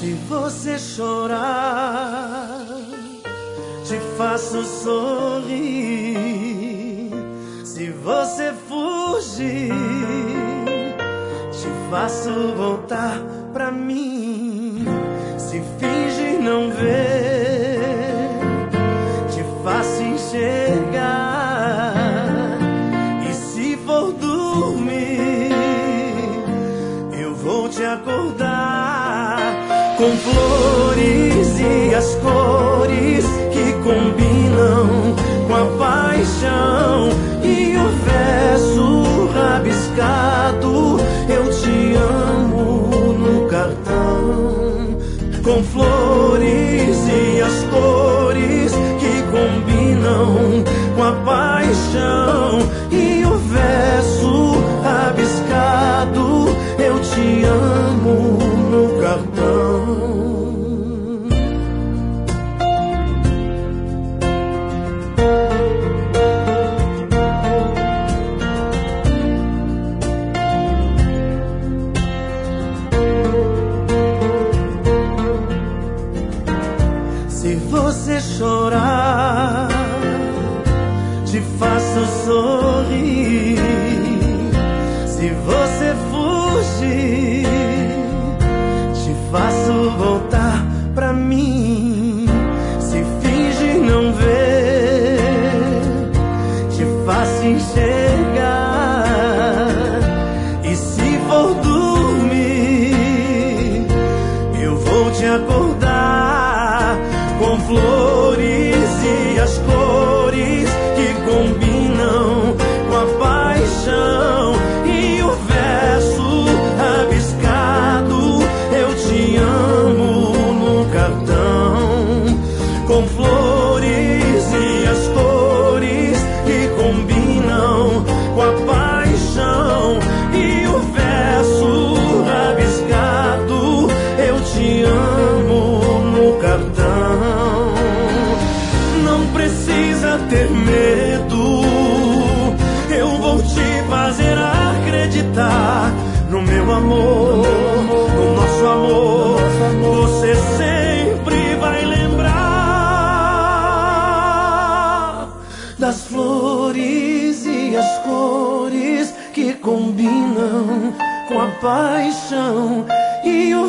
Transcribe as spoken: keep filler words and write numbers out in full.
Se você chorar, te faço sorrir. Se você fugir, te faço voltar pra mim. Se fingir não ver, te faço enxergar. E se for dormir, eu vou te acordar com flores e as cores que combinam com a paixão e o verso rabiscado. Eu te amo no cartão. Com flores e as cores que combinam com a paixão e o verso rabiscado. Eu te amo no cartão. Se você chorar, te faço sorrir. Se você fugir, te faço voltar pra mim. Se fingir não ver, te faço enxergar. E se for dormir, eu vou te acordar com flores e as cores que combinam com a paixão e o verso rabiscado. Eu te amo no cartão. Com flores e as cores que combinam com a paixão e o verso rabiscado. Eu te amo no cartão. Não precisa ter medo, eu vou te fazer acreditar no meu amor, no nosso amor. Você sempre vai lembrar das flores e as cores que combinam com a paixão e o